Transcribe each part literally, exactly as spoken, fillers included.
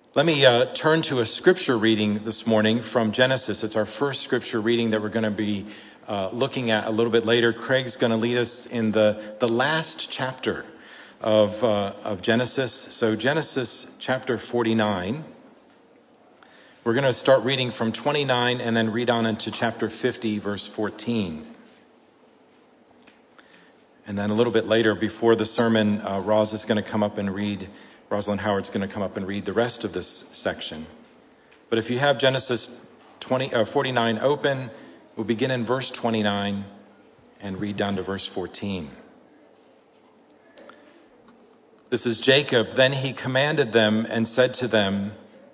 Let me uh, turn to a scripture reading this morning from Genesis. It's our first scripture reading that we're going to be uh, looking at a little bit later. Craig's going to lead us in the, the last chapter of, uh, of Genesis. So Genesis chapter forty-nine. We're going to start reading from twenty-nine and then read on into chapter fifty, verse fourteen. And then a little bit later, before the sermon, uh, Roz is going to come up and read Rosalind Howard's going to come up and read the rest of this section. But if you have Genesis twenty, uh, forty-nine open, we'll begin in verse twenty-nine and read down to verse fourteen. This is Jacob. Then he commanded them and said to them,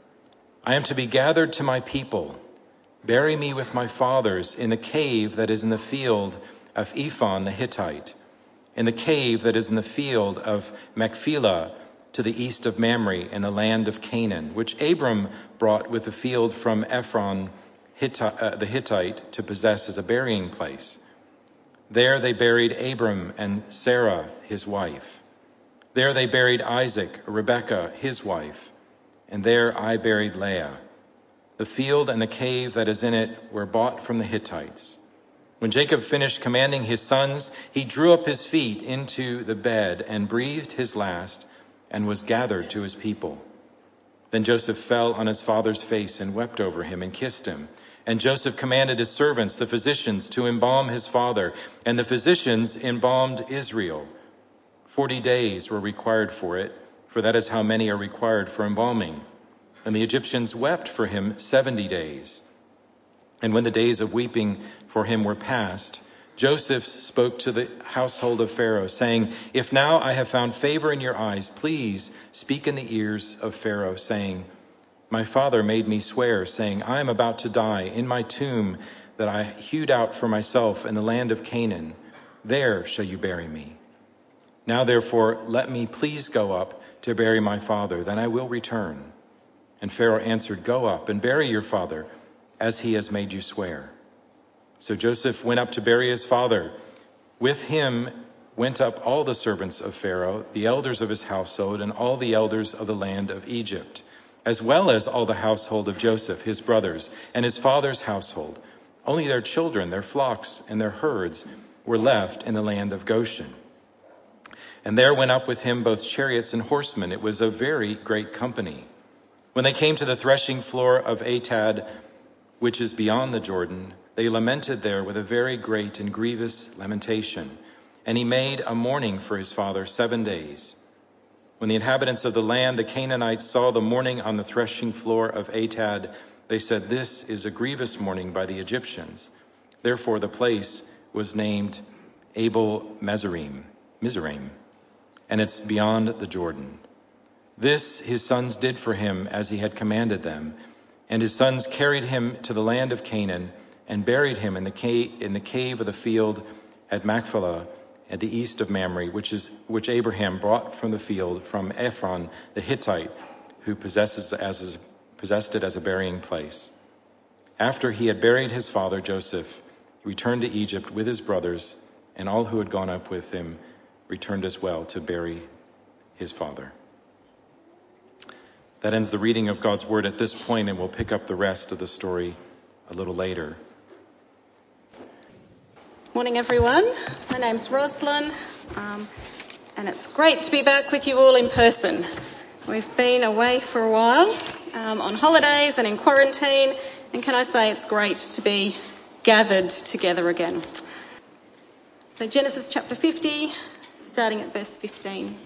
I am to be gathered to my people. Bury me with my fathers in the cave that is in the field of Ephon the Hittite, in the cave that is in the field of Machpelah, to the east of Mamre in the land of Canaan, which Abram brought with the field from Ephron Hittite, uh, the Hittite to possess as a burying place. There they buried Abram and Sarah, his wife. There they buried Isaac, Rebekah, his wife. And there I buried Leah. The field and the cave that is in it were bought from the Hittites. When Jacob finished commanding his sons, he drew up his feet into the bed and breathed his last, and was gathered to his people. Then Joseph fell on his father's face and wept over him and kissed him. And Joseph commanded his servants, the physicians, to embalm his father. And the physicians embalmed Israel. Forty days were required for it, for that is how many are required for embalming. And the Egyptians wept for him seventy days. And when the days of weeping for him were past, Joseph spoke to the household of Pharaoh, saying, If now I have found favor in your eyes, please speak in the ears of Pharaoh, saying, My father made me swear, saying, I am about to die in my tomb that I hewed out for myself in the land of Canaan. There shall you bury me. Now therefore let me please go up to bury my father, then I will return. And Pharaoh answered, Go up and bury your father, as he has made you swear. So Joseph went up to bury his father. With him went up all the servants of Pharaoh, the elders of his household, and all the elders of the land of Egypt, as well as all the household of Joseph, his brothers, and his father's household. Only their children, their flocks, and their herds were left in the land of Goshen. And there went up with him both chariots and horsemen. It was a very great company. When they came to the threshing floor of Atad, which is beyond the Jordan, they lamented there with a very great and grievous lamentation. And he made a mourning for his father seven days. When the inhabitants of the land, the Canaanites, saw the mourning on the threshing floor of Atad, they said, This is a grievous mourning by the Egyptians. Therefore the place was named Abel Mizraim, Mizraim, and it's beyond the Jordan. This his sons did for him as he had commanded them. And his sons carried him to the land of Canaan, and buried him in the cave, in the cave of the field at Machpelah, at the east of Mamre, which is which Abraham brought from the field from Ephron the Hittite, who possesses as possessed it as a burying place. After he had buried his father Joseph, he returned to Egypt with his brothers, and all who had gone up with him returned as well to bury his father. That ends the reading of God's word at this point, and we'll pick up the rest of the story a little later. Morning, everyone. My name's Rosalind, um, and it's great to be back with you all in person. We've been away for a while um, on holidays and in quarantine, and can I say it's great to be gathered together again. So Genesis chapter fifty, starting at verse fifteen.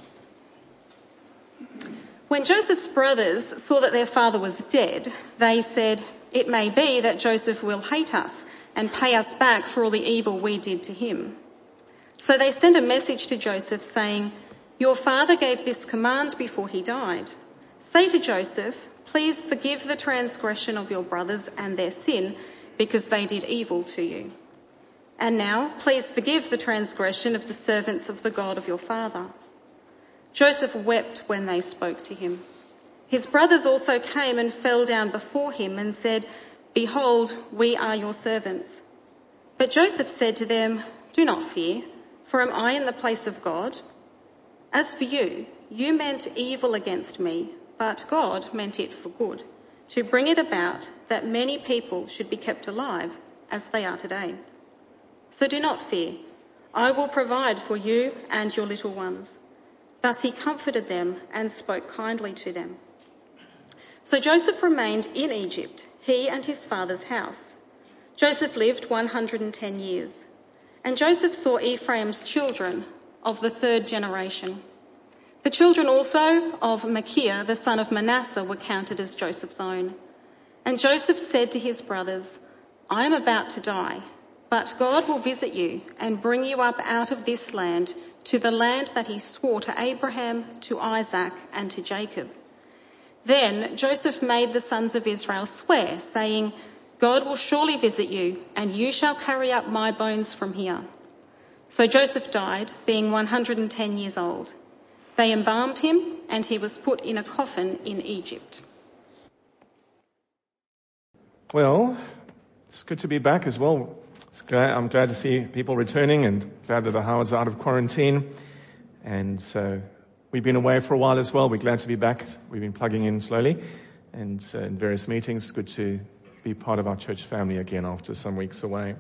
When Joseph's brothers saw that their father was dead, they said, It may be that Joseph will hate us and pay us back for all the evil we did to him. So they sent a message to Joseph saying, Your father gave this command before he died. Say to Joseph, Please forgive the transgression of your brothers and their sin, because they did evil to you. And now, please forgive the transgression of the servants of the God of your father. Joseph wept when they spoke to him. His brothers also came and fell down before him and said, Behold, we are your servants. But Joseph said to them, Do not fear, for am I in the place of God? As for you, you meant evil against me, but God meant it for good, to bring it about that many people should be kept alive as they are today. So do not fear. I will provide for you and your little ones." Thus he comforted them and spoke kindly to them. So Joseph remained in Egypt, he and his father's house. Joseph lived one hundred ten years. And Joseph saw Ephraim's children of the third generation. The children also of Machir, the son of Manasseh, were counted as Joseph's own. And Joseph said to his brothers, "I am about to die, but God will visit you and bring you up out of this land to the land that he swore to Abraham, to Isaac, and to Jacob." Then Joseph made the sons of Israel swear, saying, "God will surely visit you, and you shall carry up my bones from here." So Joseph died, being one hundred ten years old. They embalmed him, and he was put in a coffin in Egypt. Well, it's good to be back as well. It's glad, I'm glad to see people returning, and glad that the Howard's out of quarantine. And so we've been away for a while as well. We're glad to be back. We've been plugging in slowly and uh, in various meetings. Good to be part of our church family again after some weeks away.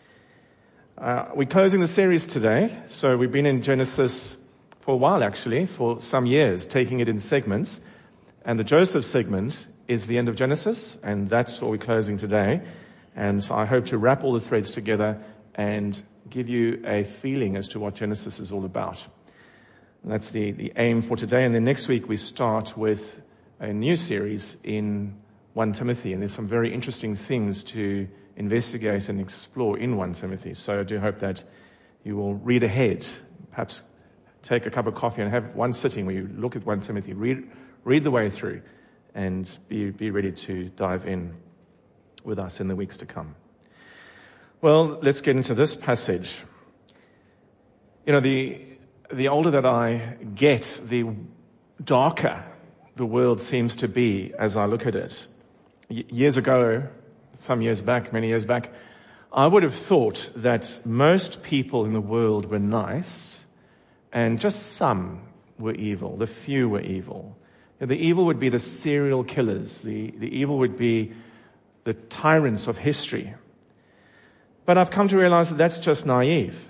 Uh, we're closing the series today. So we've been in Genesis for a while, actually, for some years, taking it in segments. And the Joseph segment is the end of Genesis, and that's what we're closing today. And so I hope to wrap all the threads together and give you a feeling as to what Genesis is all about. And that's the, the aim for today. And then next week we start with a new series in First Timothy. And there's some very interesting things to investigate and explore in First Timothy. So I do hope that you will read ahead, perhaps take a cup of coffee and have one sitting where you look at First Timothy, read, read the way through, and be, be ready to dive in with us in the weeks to come. Well, let's get into this passage. You know, the the older that I get, the darker the world seems to be as I look at it. Y- years ago, some years back, many years back, I would have thought that most people in the world were nice and just some were evil. The few were evil. You know, the evil would be the serial killers. The, the evil would be the tyrants of history. But I've come to realize that that's just naive.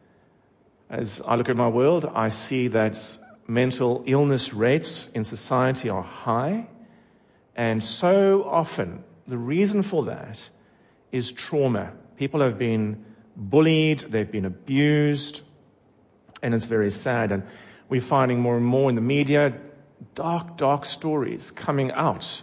As I look at my world, I see that mental illness rates in society are high. And so often, the reason for that is trauma. People have been bullied, they've been abused, and it's very sad. And we're finding more and more in the media dark, dark stories coming out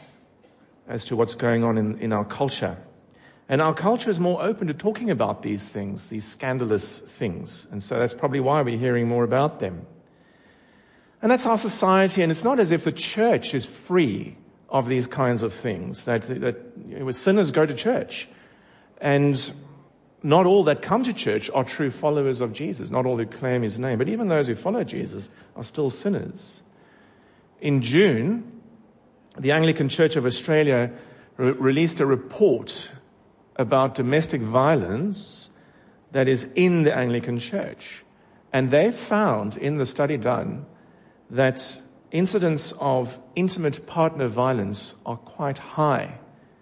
as to what's going on in, in our culture. And our culture is more open to talking about these things, these scandalous things. And so that's probably why we're hearing more about them. And that's our society, and it's not as if the church is free of these kinds of things, that, that you know, sinners go to church. And not all that come to church are true followers of Jesus, not all who claim his name. But even those who follow Jesus are still sinners. In June, the Anglican Church of Australia re- released a report about domestic violence that is in the Anglican Church. And they found in the study done that incidents of intimate partner violence are quite high.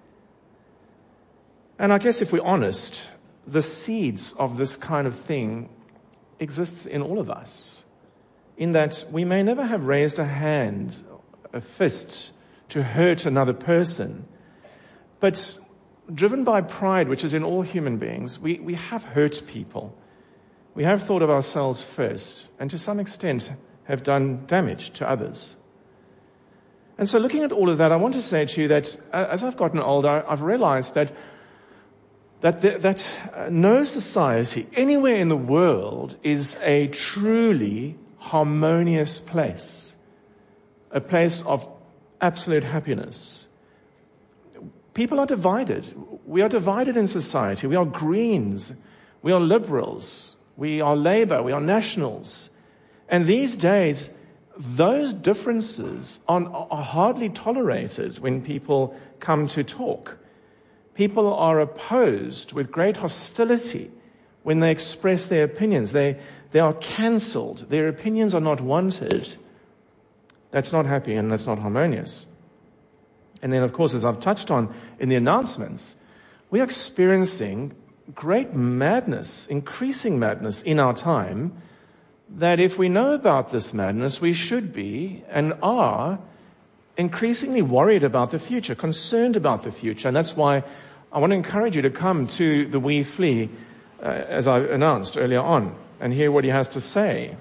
And I guess if we're honest, the seeds of this kind of thing exists in all of us. In that we may never have raised a hand, a fist, to hurt another person. But driven by pride, which is in all human beings, we, we have hurt people. We have thought of ourselves first, and to some extent have done damage to others. And so looking at all of that, I want to say to you that as I've gotten older, I've realized that that the, that no society anywhere in the world is a truly harmonious place, a place of absolute happiness. People are divided. We are divided in society. We are Greens. We are Liberals. We are Labour. We are Nationals. And these days, those differences are, are hardly tolerated when people come to talk. People are opposed with great hostility when they express their opinions. They, they are cancelled. Their opinions are not wanted. That's not happy and that's not harmonious. And then, of course, as I've touched on in the announcements, we are experiencing great madness, increasing madness in our time, that if we know about this madness, we should be and are increasingly worried about the future, concerned about the future. And that's why I want to encourage you to come to the Wee Flea, uh, as I announced earlier on, and hear what he has to say.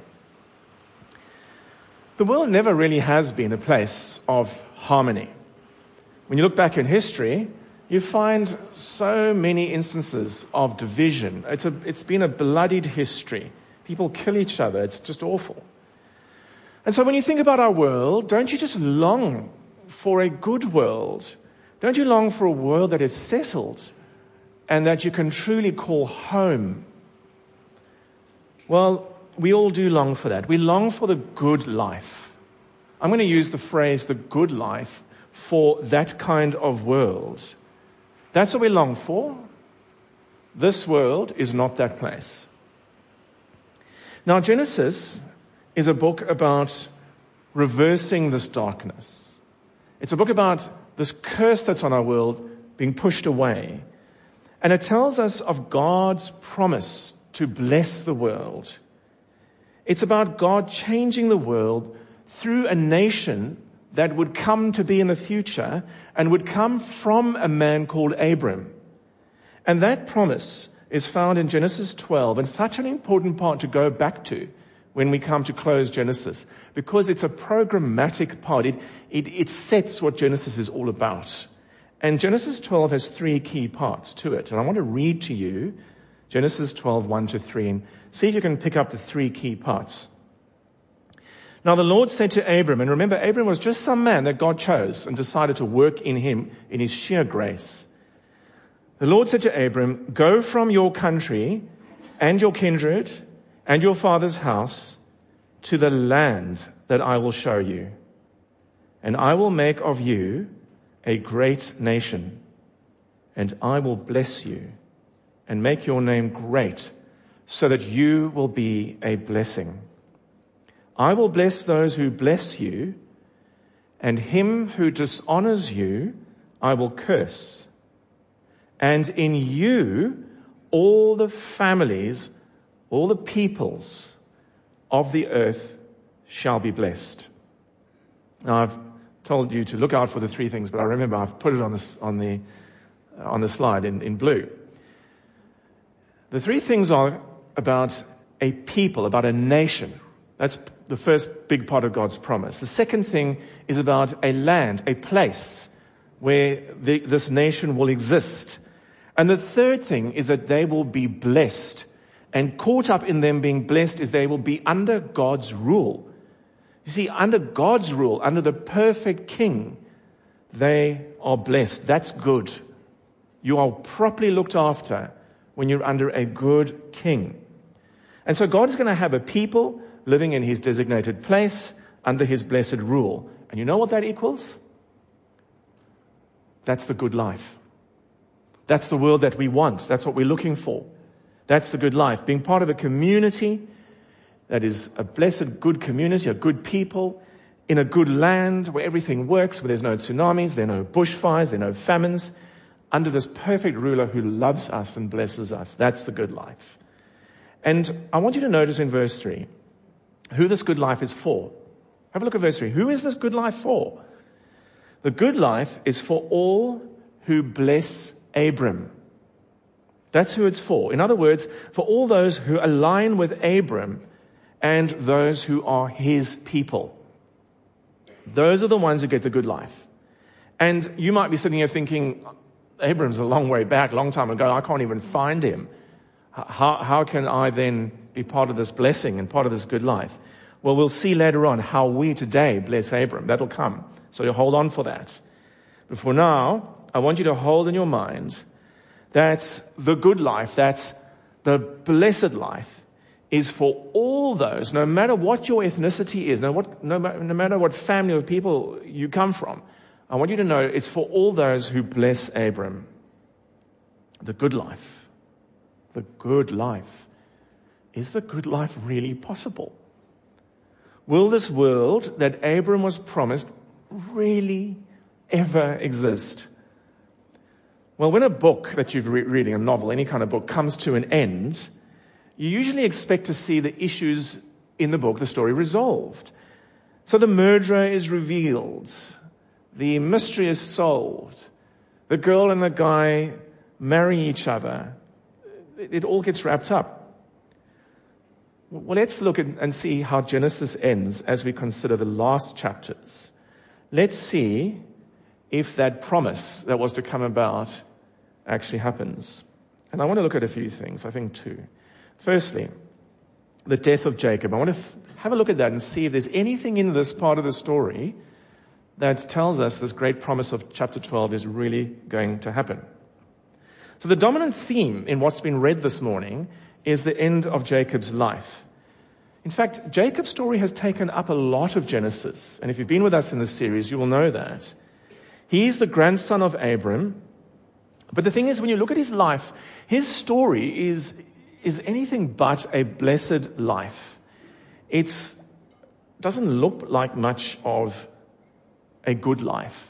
The world never really has been a place of harmony. When you look back in history, you find so many instances of division. It's a, it's been a bloodied history. People kill each other. It's just awful. And so when you think about our world, don't you just long for a good world? Don't you long for a world that is settled and that you can truly call home? Well, we all do long for that. We long for the good life. I'm going to use the phrase the good life for that kind of world. That's what we long for. This world is not that place. Now, Genesis is a book about reversing this darkness. It's a book about this curse that's on our world being pushed away. And it tells us of God's promise to bless the world. It's about God changing the world through a nation that would come to be in the future and would come from a man called Abram. And that promise is found in Genesis twelve, and such an important part to go back to when we come to close Genesis, because it's a programmatic part. It, it, it sets what Genesis is all about. And Genesis twelve has three key parts to it. And I want to read to you Genesis twelve, one to three, and see if you can pick up the three key parts. Now the Lord said to Abram, and remember, Abram was just some man that God chose and decided to work in him in his sheer grace. The Lord said to Abram, go from your country and your kindred and your father's house to the land that I will show you. And I will make of you a great nation, and I will bless you and make your name great, so that you will be a blessing. I will bless those who bless you, and him who dishonors you I will curse. And in you all the families, all the peoples of the earth shall be blessed. Now I've told you to look out for the three things, but I remember I've put it on the on the on the slide in, in blue. The three things are about a people, about a nation. That's the first big part of God's promise. The second thing is about a land, a place where the, this nation will exist. And the third thing is that they will be blessed. And caught up in them being blessed is they will be under God's rule. You see, under God's rule, under the perfect king, they are blessed. That's good. You are properly looked after when you're under a good king. And so God is going to have a people living in his designated place under his blessed rule. And you know what that equals? That's the good life. That's the world that we want. That's what we're looking for. That's the good life. Being part of a community that is a blessed, good community, a good people, in a good land where everything works, where there's no tsunamis, there are no bushfires, there are no famines, under this perfect ruler who loves us and blesses us. That's the good life. And I want you to notice in verse three, who this good life is for. Have a look at verse three. Who is this good life for? The good life is for all who bless Abram. That's who it's for. In other words, for all those who align with Abram and those who are his people. Those are the ones who get the good life. And you might be sitting here thinking, Abram's a long way back, long time ago. I can't even find him. How, how can I then be part of this blessing and part of this good life? Well, we'll see later on how we today bless Abram. That'll come. So you hold on for that. But for now, I want you to hold in your mind that the good life, that the blessed life, is for all those, no matter what your ethnicity is, no, what, no, no matter what family or people you come from. I want you to know it's for all those who bless Abram. The good life. The good life. Is the good life really possible? Will this world that Abram was promised really ever exist? Well, when a book that you're re- reading, a novel, any kind of book, comes to an end, you usually expect to see the issues in the book, the story, resolved. So the murderer is revealed. The mystery is solved. The girl and the guy marry each other. It, it all gets wrapped up. Well, let's look at, and see how Genesis ends as we consider the last chapters. Let's see if that promise that was to come about actually happens. And I want to look at a few things, I think two. Firstly, the death of Jacob. I want to f- have a look at that and see if there's anything in this part of the story that tells us this great promise of chapter twelve is really going to happen. So the dominant theme in what's been read this morning is the end of Jacob's life. In fact, Jacob's story has taken up a lot of Genesis. And if you've been with us in this series, you will know that. He's the grandson of Abram. But the thing is, when you look at his life, his story is, is anything but a blessed life. It doesn't look like much of a good life.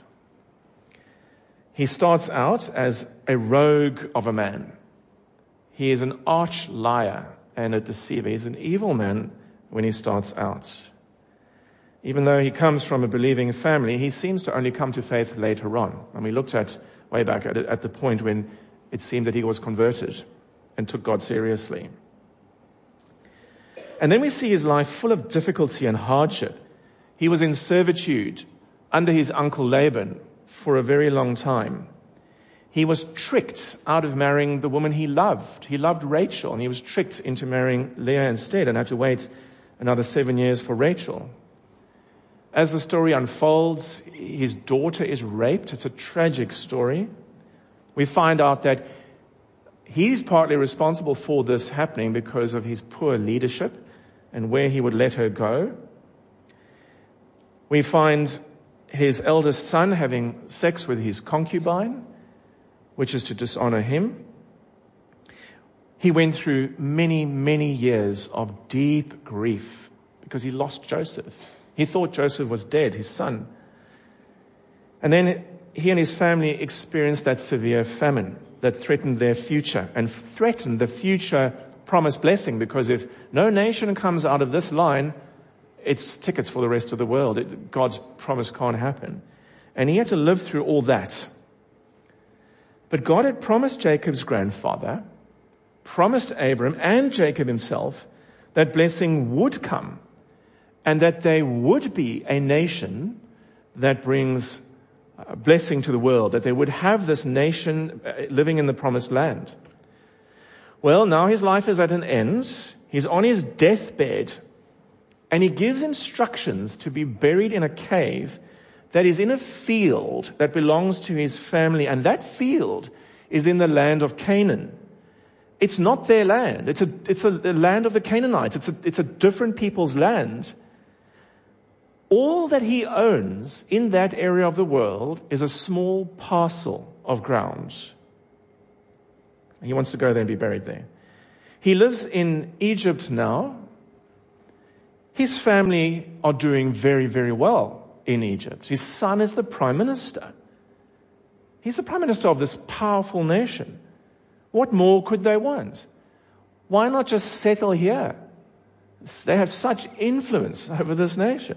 He starts out as a rogue of a man. He is an arch liar and a deceiver. He's an evil man when he starts out. Even though he comes from a believing family, he seems to only come to faith later on. And we looked at way back at, at the point when it seemed that he was converted and took God seriously. And then we see his life full of difficulty and hardship. He was in servitude under his uncle Laban for a very long time. He was tricked out of marrying the woman he loved. He loved Rachel, and he was tricked into marrying Leah instead and had to wait another seven years for Rachel. As the story unfolds, his daughter is raped. It's a tragic story. We find out that he's partly responsible for this happening because of his poor leadership and where he would let her go. We find his eldest son having sex with his concubine, which is to dishonor him. He went through many, many years of deep grief because he lost Joseph. He thought Joseph was dead, his son. And then he and his family experienced that severe famine that threatened their future and threatened the future promised blessing, because if no nation comes out of this line, it's tickets for the rest of the world. It, God's promise can't happen. And he had to live through all that. But God had promised Jacob's grandfather, promised Abram and Jacob himself, that blessing would come and that they would be a nation that brings blessing to the world, that they would have this nation living in the promised land. Well, now his life is at an end. He's on his deathbed, and he gives instructions to be buried in a cave that is in a field that belongs to his family, and that field is in the land of Canaan. It's not their land. It's a, it's a, the land of the Canaanites. It's a, it's a different people's land. All that he owns in that area of the world is a small parcel of ground. He wants to go there and be buried there. He lives in Egypt now. His family are doing very, very well in Egypt. His son is the prime minister. He's the prime minister of this powerful nation. What more could they want? Why not just settle here? They have such influence over this nation.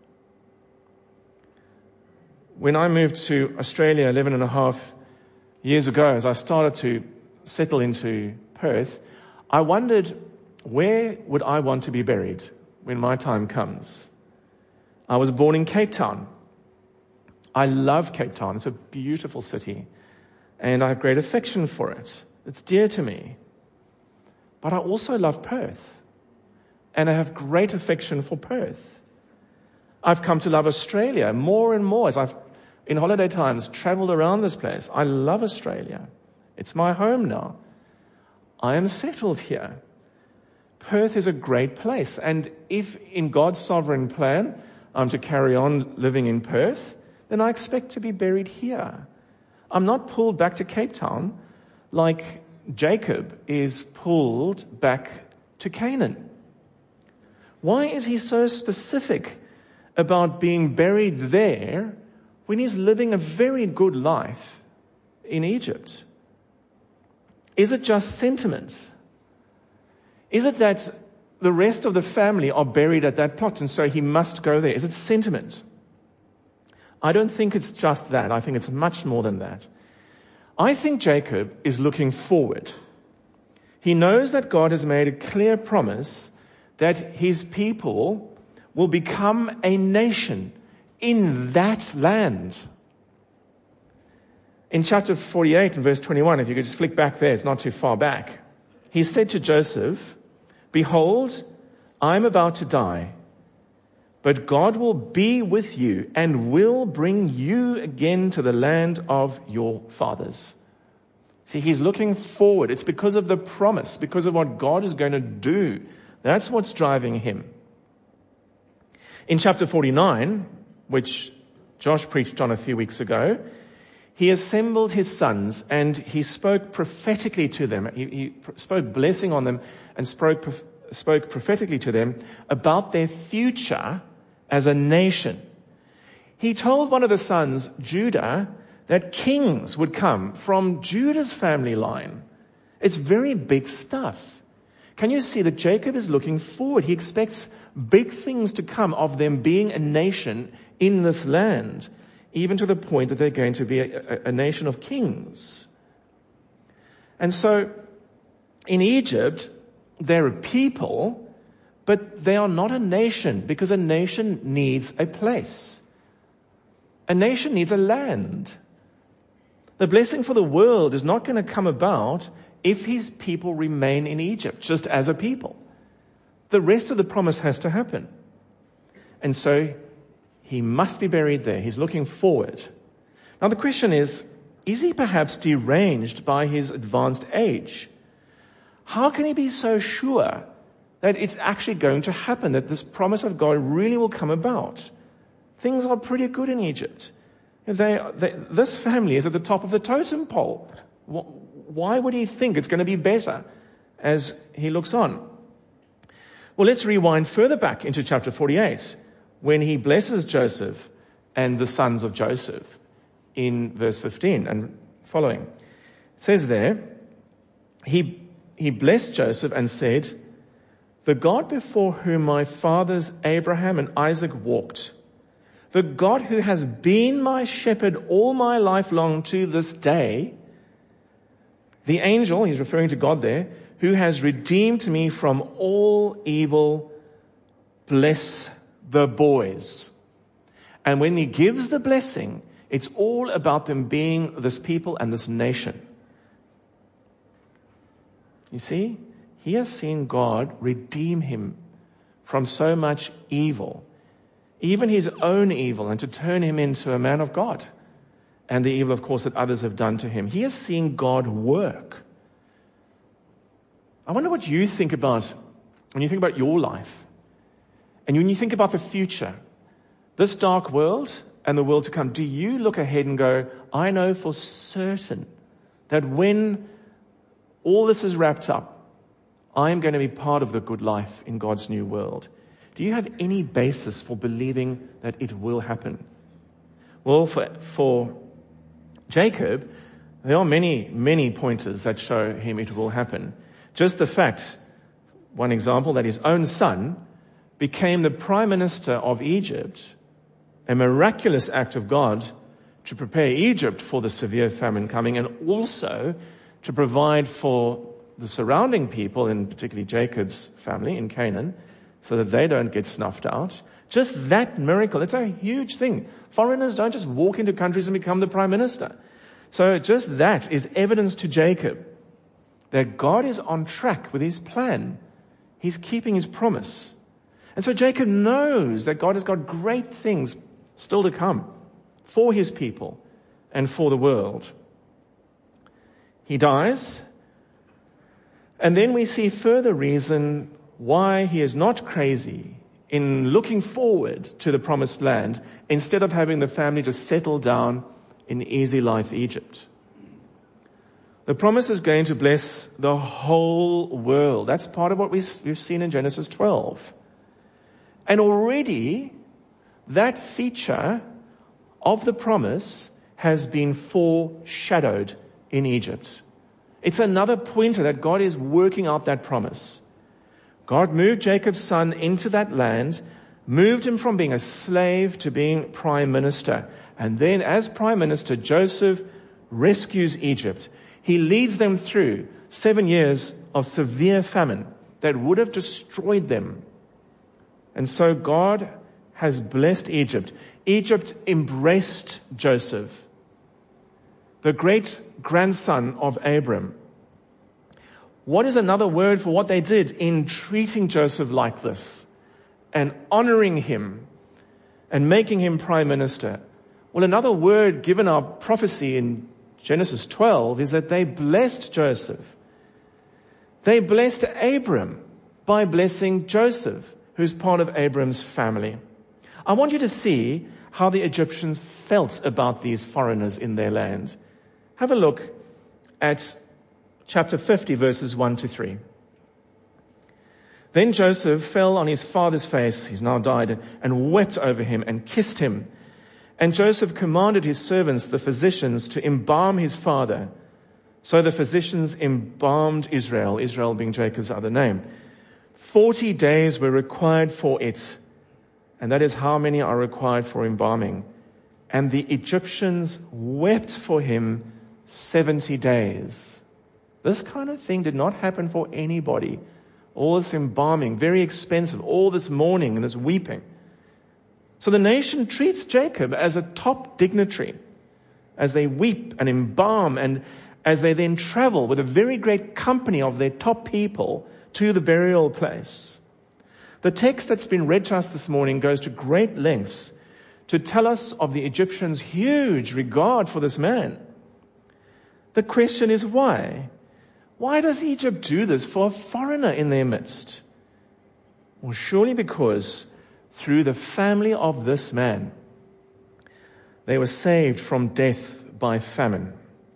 When I moved to Australia eleven and a half years ago, as I started to settle into Perth, I wondered, where would I want to be buried when my time comes? I was born in Cape Town. I love Cape Town. It's a beautiful city, and I have great affection for it. It's dear to me. But I also love Perth, and I have great affection for Perth. I've come to love Australia more and more as I've, in holiday times, traveled around this place. I love Australia. It's my home now. I am settled here. Perth is a great place, and if in God's sovereign plan I'm to carry on living in Perth, then I expect to be buried here. I'm not pulled back to Cape Town like Jacob is pulled back to Canaan. Why is he so specific about being buried there when he's living a very good life in Egypt? Is it just sentiment? Is it that the rest of the family are buried at that plot and so he must go there? Is it sentiment? I don't think it's just that. I think it's much more than that. I think Jacob is looking forward. He knows that God has made a clear promise that his people will become a nation in that land. In chapter forty-eight and verse twenty-one, if you could just flick back there, it's not too far back. He said to Joseph, "Behold, I'm about to die, but God will be with you and will bring you again to the land of your fathers." See, he's looking forward. It's because of the promise, because of what God is going to do. That's what's driving him. In chapter forty-nine, which Josh preached on a few weeks ago, he assembled his sons and he spoke prophetically to them. He, he spoke blessing on them and spoke, spoke prophetically to them about their future as a nation. He told one of the sons, Judah, that kings would come from Judah's family line. It's very big stuff. Can you see that Jacob is looking forward? He expects big things to come of them being a nation in this land, even to the point that they're going to be a, a, a nation of kings. And so, in Egypt, they're a people, but they are not a nation, because a nation needs a place. A nation needs a land. The blessing for the world is not going to come about if his people remain in Egypt, just as a people. The rest of the promise has to happen. And so he must be buried there. He's looking forward. Now the question is, is he perhaps deranged by his advanced age? How can he be so sure that it's actually going to happen, that this promise of God really will come about? Things are pretty good in Egypt. They, they, this family is at the top of the totem pole. Why would he think it's going to be better as he looks on? Well, let's rewind further back into chapter forty-eight, when he blesses Joseph and the sons of Joseph in verse fifteen and following. It says there, he, he blessed Joseph and said, "The God before whom my fathers Abraham and Isaac walked, the God who has been my shepherd all my life long to this day, the angel," he's referring to God there, "who has redeemed me from all evil, bless the boys." And when he gives the blessing, it's all about them being this people and this nation. You see, he has seen God redeem him from so much evil, even his own evil, and to turn him into a man of God. And the evil, of course, that others have done to him. He has seen God work. I wonder what you think about when you think about your life. And when you think about the future, this dark world and the world to come, do you look ahead and go, I know for certain that when all this is wrapped up, I am going to be part of the good life in God's new world? Do you have any basis for believing that it will happen? Well, for, for Jacob, there are many, many pointers that show him it will happen. Just the fact, one example, that his own son became the prime minister of Egypt, a miraculous act of God to prepare Egypt for the severe famine coming, and also to provide for the surrounding people, and particularly Jacob's family in Canaan, so that they don't get snuffed out. Just that miracle, it's a huge thing. Foreigners don't just walk into countries and become the prime minister. So just that is evidence to Jacob that God is on track with his plan. He's keeping his promise. And so Jacob knows that God has got great things still to come for his people and for the world. He dies. And then we see further reason why he is not crazy in looking forward to the promised land instead of having the family just settle down in easy life Egypt. The promise is going to bless the whole world. That's part of what we've seen in Genesis twelve. And already that feature of the promise has been foreshadowed in Egypt. It's another pointer that God is working out that promise. God moved Jacob's son into that land, moved him from being a slave to being prime minister. And then as prime minister, Joseph rescues Egypt. He leads them through seven years of severe famine that would have destroyed them. And so God has blessed Egypt. Egypt embraced Joseph, the great grandson of Abram. What is another word for what they did in treating Joseph like this and honoring him and making him prime minister? Well, another word given our prophecy in Genesis twelve is that they blessed Joseph. They blessed Abram by blessing Joseph, who's part of Abram's family. I want you to see how the Egyptians felt about these foreigners in their land. Have a look at chapter fifty, verses one to three. Then Joseph fell on his father's face, he's now died, and wept over him and kissed him. And Joseph commanded his servants, the physicians, to embalm his father. So the physicians embalmed Israel, Israel being Jacob's other name. Forty days were required for it, and that is how many are required for embalming. And the Egyptians wept for him seventy days. This kind of thing did not happen for anybody. All this embalming, very expensive, all this mourning and this weeping. So the nation treats Jacob as a top dignitary as they weep and embalm, and as they then travel with a very great company of their top people to the burial place. The text that's been read to us this morning goes to great lengths to tell us of the Egyptians' huge regard for this man. The question is why? Why does Egypt do this for a foreigner in their midst? Well, surely because through the family of this man, they were saved from death by famine.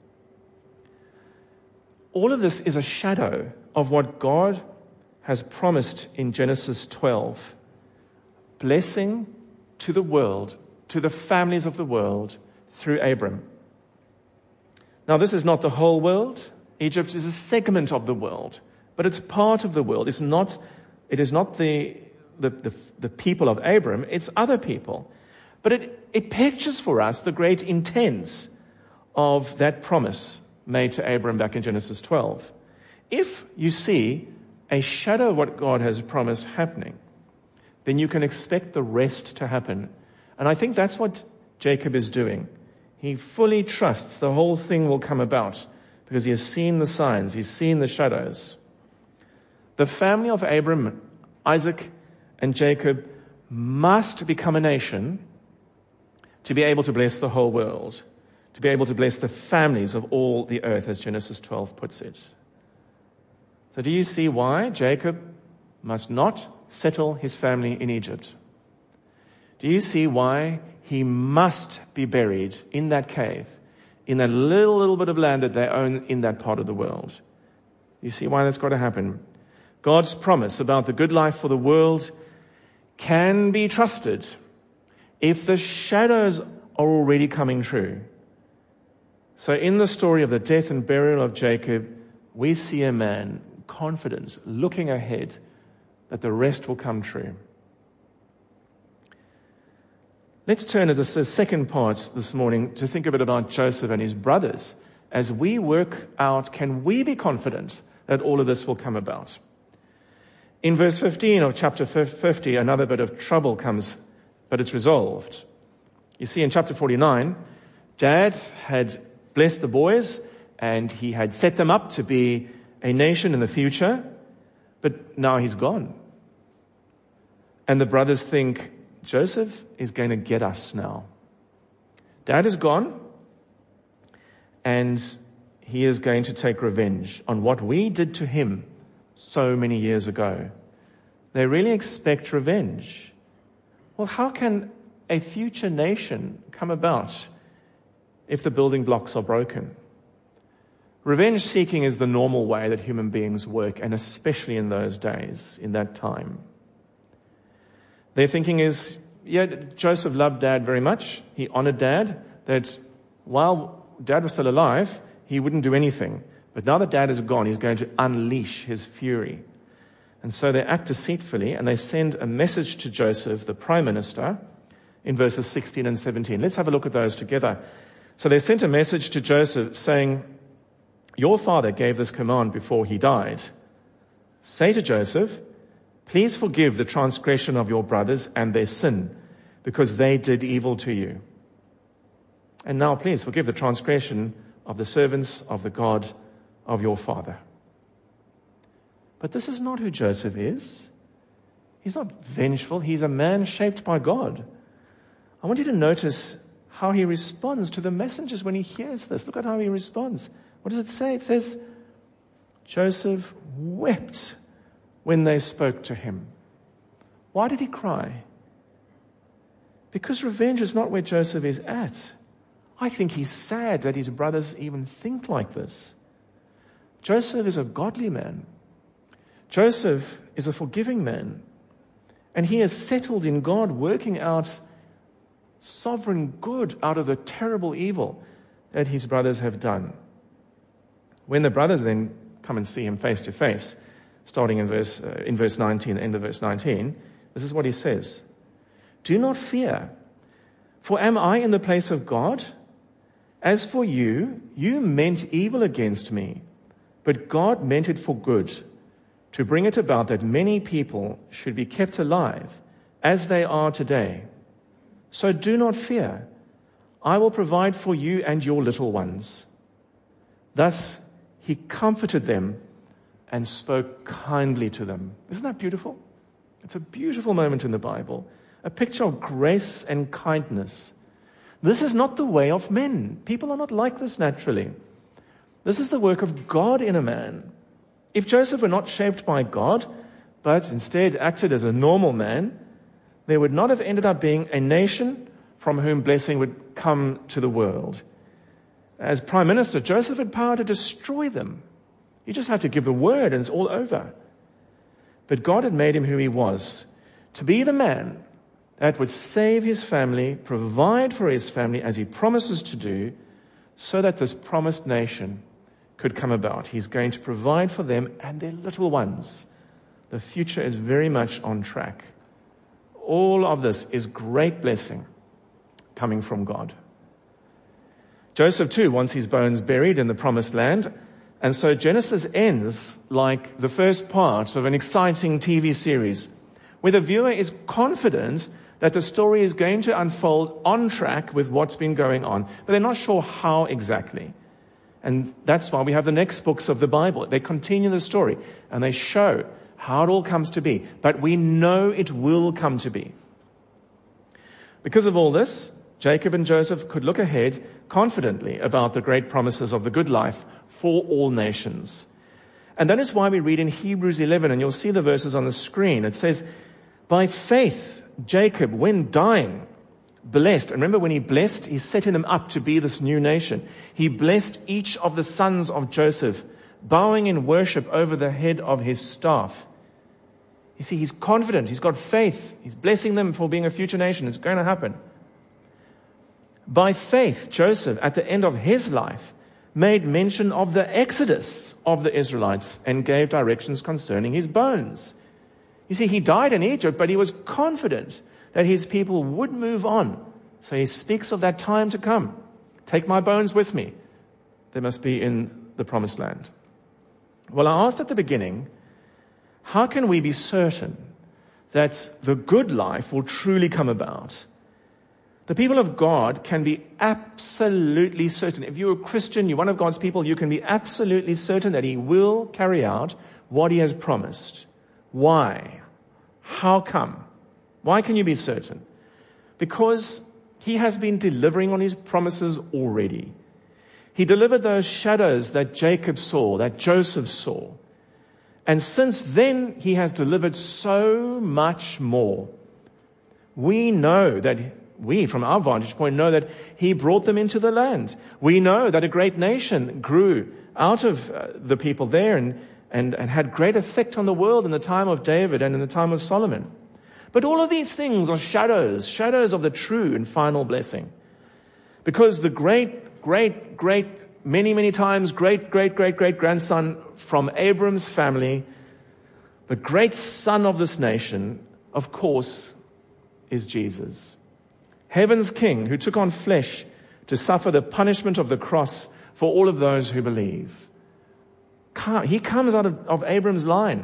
All of this is a shadow of what God has promised in Genesis twelve. Blessing to the world, to the families of the world through Abram. Now, this is not the whole world. Egypt is a segment of the world, but it's part of the world. It's not, it is not the, the, the, the people of Abram, it's other people. But it, it pictures for us the great intent of that promise made to Abram back in Genesis twelve. If you see a shadow of what God has promised happening, then you can expect the rest to happen. And I think that's what Jacob is doing. He fully trusts the whole thing will come about because he has seen the signs, he's seen the shadows. The family of Abram, Isaac, and Jacob must become a nation to be able to bless the whole world, to be able to bless the families of all the earth, as Genesis twelve puts it. So do you see why Jacob must not settle his family in Egypt? Do you see why he must be buried in that cave, in that little, little bit of land that they own in that part of the world? You see why that's got to happen? God's promise about the good life for the world can be trusted if the shadows are already coming true. So in the story of the death and burial of Jacob, we see a man confident, looking ahead, that the rest will come true. Let's turn as a second part this morning to think a bit about Joseph and his brothers. As we work out, can we be confident that all of this will come about? In verse fifteen of chapter fifty, another bit of trouble comes, but it's resolved. You see, in chapter forty-nine, Dad had blessed the boys and he had set them up to be a nation in the future, but now he's gone. And the brothers think, Joseph is going to get us now. Dad is gone, and he is going to take revenge on what we did to him so many years ago. They really expect revenge. Well, how can a future nation come about if the building blocks are broken? Revenge seeking is the normal way that human beings work, and especially in those days, in that time. Their thinking is, yeah, Joseph loved Dad very much. He honored Dad, that while Dad was still alive, he wouldn't do anything. But now that Dad is gone, he's going to unleash his fury. And so they act deceitfully, and they send a message to Joseph, the prime minister, in verses sixteen and seventeen. Let's have a look at those together. So they sent a message to Joseph saying, your father gave this command before he died. Say to Joseph, please forgive the transgression of your brothers and their sin, because they did evil to you. And now please forgive the transgression of the servants of the God of your father. But this is not who Joseph is. He's not vengeful. He's a man shaped by God. I want you to notice how he responds to the messengers when he hears this. Look at how he responds. What does it say? It says, Joseph wept when they spoke to him. Why did he cry? Because revenge is not where Joseph is at. I think he's sad that his brothers even think like this. Joseph is a godly man. Joseph is a forgiving man. And he is settled in God, working out sovereign good out of the terrible evil that his brothers have done. When the brothers then come and see him face to face, starting in verse uh, in verse nineteen, end of verse nineteen, this is what he says. Do not fear, for am I in the place of God? As for you, you meant evil against me, but God meant it for good, to bring it about that many people should be kept alive, as they are today. So do not fear. I will provide for you and your little ones. Thus he comforted them and spoke kindly to them. Isn't that beautiful? It's a beautiful moment in the Bible. A picture of grace and kindness. This is not the way of men. People are not like this naturally. This is the work of God in a man. If Joseph were not shaped by God, but instead acted as a normal man, there would not have ended up being a nation from whom blessing would come to the world. As prime minister, Joseph had power to destroy them. He just had to give the word and it's all over. But God had made him who he was, to be the man that would save his family, provide for his family as he promises to do, so that this promised nation could come about. He's going to provide for them and their little ones. The future is very much on track. All of this is great blessing coming from God. Joseph too wants his bones buried in the promised land. And so Genesis ends like the first part of an exciting T V series, where the viewer is confident that the story is going to unfold on track with what's been going on, but they're not sure how exactly. And that's why we have the next books of the Bible. They continue the story and they show how it all comes to be. But we know it will come to be. Because of all this, Jacob and Joseph could look ahead confidently about the great promises of the good life for all nations. And that is why we read in Hebrews eleven, and you'll see the verses on the screen. It says, by faith, Jacob, when dying, blessed. And remember, when he blessed, he's setting them up to be this new nation. He blessed each of the sons of Joseph, bowing in worship over the head of his staff. You see, he's confident. He's got faith. He's blessing them for being a future nation. It's going to happen. By faith, Joseph, at the end of his life, made mention of the exodus of the Israelites and gave directions concerning his bones. You see, he died in Egypt, but he was confident that his people would move on. So he speaks of that time to come. Take my bones with me. They must be in the promised land. Well, I asked at the beginning, how can we be certain that the good life will truly come about? The people of God can be absolutely certain. If you're a Christian, you're one of God's people, you can be absolutely certain that he will carry out what he has promised. Why? How come? Why can you be certain? Because he has been delivering on his promises already. He delivered those shadows that Jacob saw, that Joseph saw. And since then, he has delivered so much more. We know that, we from our vantage point know that he brought them into the land. We know that a great nation grew out of uh, the people there and, and, and had great effect on the world in the time of David and in the time of Solomon. But all of these things are shadows, shadows of the true and final blessing. Because the great, great, great, many, many times great, great, great, great grandson from Abram's family, the great son of this nation, of course, is Jesus. Heaven's King who took on flesh to suffer the punishment of the cross for all of those who believe. He comes out of, of Abram's line.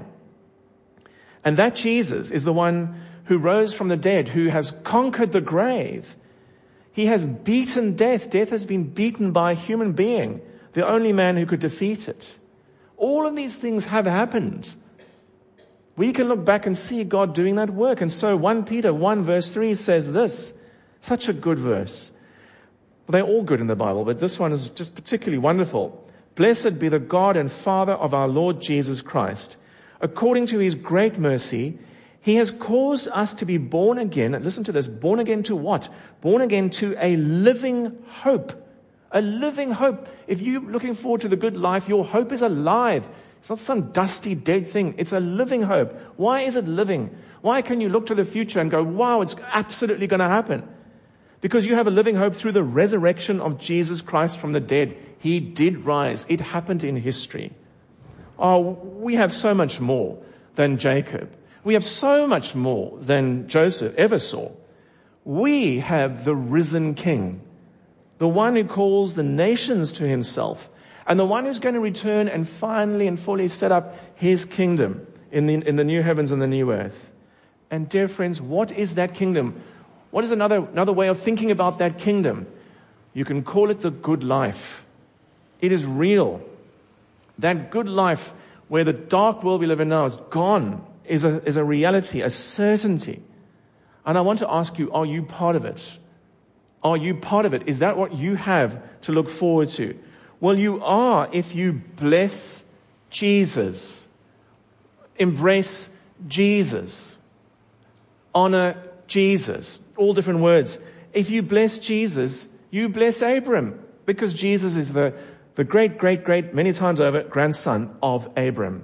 And that Jesus is the one who rose from the dead, who has conquered the grave. He has beaten death. Death has been beaten by a human being, the only man who could defeat it. All of these things have happened. We can look back and see God doing that work. And so First Peter one verse three says this, such a good verse. Well, they're all good in the Bible, but this one is just particularly wonderful. Blessed be the God and Father of our Lord Jesus Christ. According to his great mercy, he has caused us to be born again. And listen to this, born again to what? Born again to a living hope. A living hope. If you're looking forward to the good life, your hope is alive. It's not some dusty, dead thing. It's a living hope. Why is it living? Why can you look to the future and go, wow, it's absolutely going to happen? Because you have a living hope through the resurrection of Jesus Christ from the dead. He did rise. It happened in history. Oh, we have so much more than Jacob. We have so much more than Joseph ever saw. We have the risen King, the one who calls the nations to himself, and the one who's going to return and finally and fully set up his kingdom in the, in the new heavens and the new earth. And dear friends, what is that kingdom? What is another, another way of thinking about that kingdom? You can call it the good life. It is real. That good life where the dark world we live in now is gone, is a, is a reality, a certainty. And I want to ask you, are you part of it? Are you part of it? Is that what you have to look forward to? Well, you are if you bless Jesus. Embrace Jesus. Honor Jesus. All different words. If you bless Jesus, you bless Abram. Because Jesus is the, the great, great, great, many times over, grandson of Abram.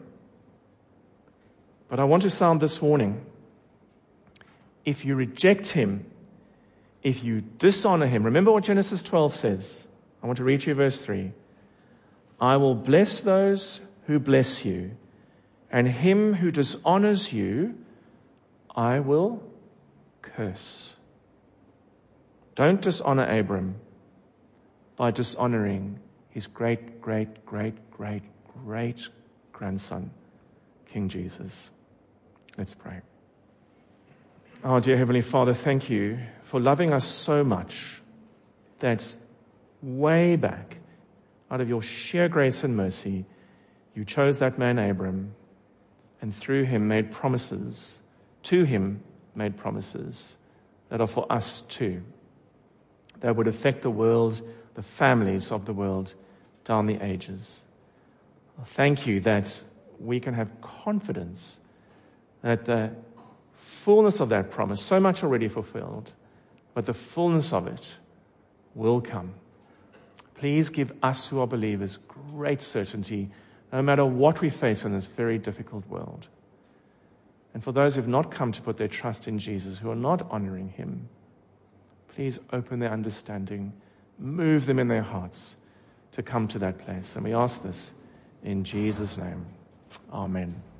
But I want to sound this warning. If you reject him, if you dishonor him, remember what Genesis twelve says. I want to read you verse three. I will bless those who bless you, and him who dishonors you, I will curse. Don't dishonor Abram by dishonoring his great, great, great, great, great grandson, King Jesus. Let's pray. Oh, dear Heavenly Father, thank you for loving us so much that way back, out of your sheer grace and mercy, you chose that man Abram, and through him made promises, to him made promises that are for us too, that would affect the world, the families of the world down the ages. Thank you that we can have confidence that the fullness of that promise, so much already fulfilled, but the fullness of it will come. Please give us who are believers great certainty, no matter what we face in this very difficult world. And for those who have not come to put their trust in Jesus, who are not honoring him, please open their understanding, move them in their hearts to come to that place. And we ask this in Jesus' name. Amen.